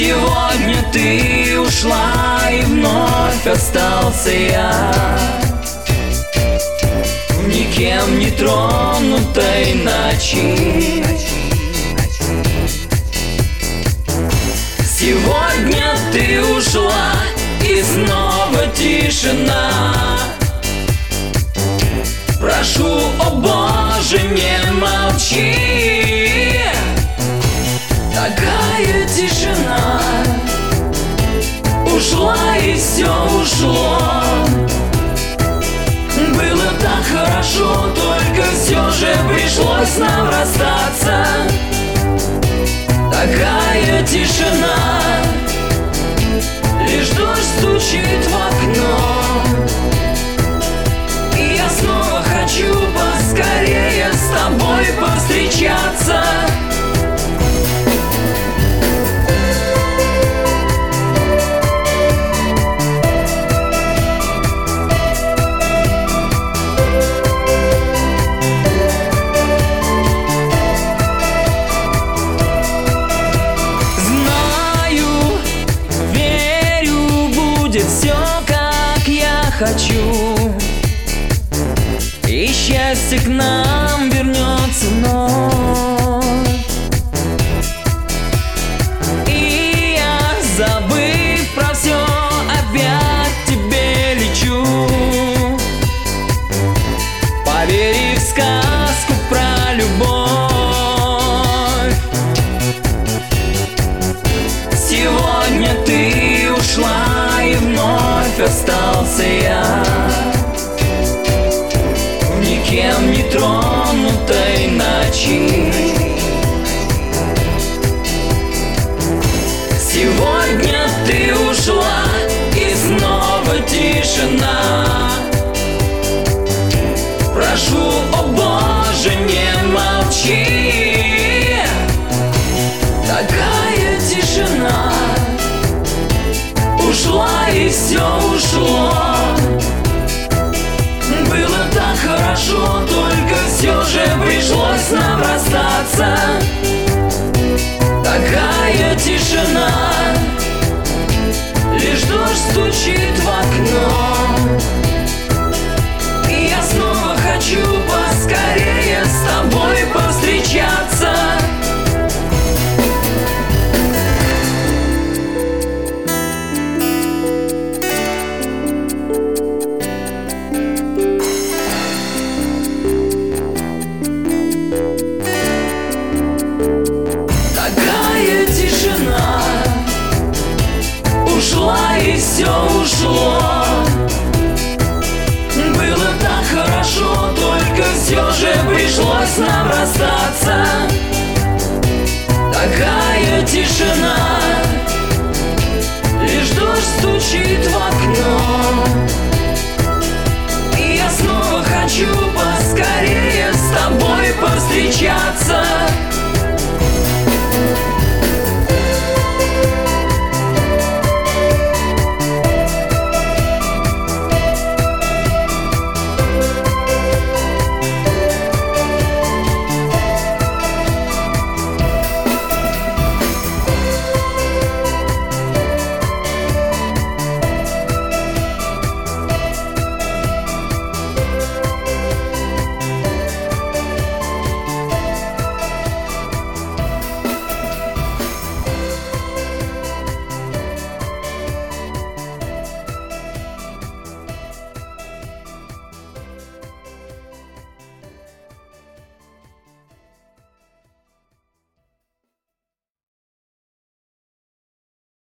Сегодня ты ушла, и вновь остался я в никем не тронутой ночи. Сегодня ты ушла, и снова тишина. Прошу, о Боже, не молчи. Такая тишина. Ушла, и все ушло. Было так хорошо, только все же пришлось нам расстаться. Такая тишина. Лишь дождь стучит в окно, и я снова хочу поскорее с тобой повстречаться. Все, как я хочу, и счастье к нам вернется вновь. И я, забыв про все, опять к тебе лечу, поверив в сказку про любовь. Сегодня ты ушла, и вновь остался я в никем не тронутой ночи. Сегодня ты ушла, и снова тишина. Прошу, о Боже, не молчи. Такая тишина. Ушла, и все ушло. Было так хорошо, только все же пришлось нам расстаться. Такая тишина. Лишь дождь стучит в окно, и я снова хочу поскорее с тобой повстречаться. Ушла, и все ушло.